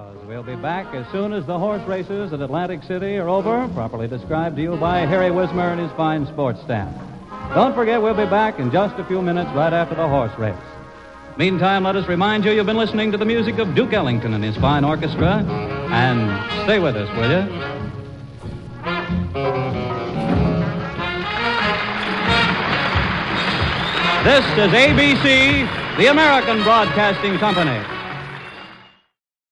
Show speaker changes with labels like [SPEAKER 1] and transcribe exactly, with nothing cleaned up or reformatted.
[SPEAKER 1] Outlaws. We'll be back as soon as the horse races at Atlantic City are over, properly described to you by Harry Wismer and his fine sports staff. Don't forget, we'll be back in just a few minutes right after the horse race. Meantime, let us remind you you've been listening to the music of Duke Ellington and his fine orchestra. And stay with us, will you? This is A B C, the American Broadcasting Company.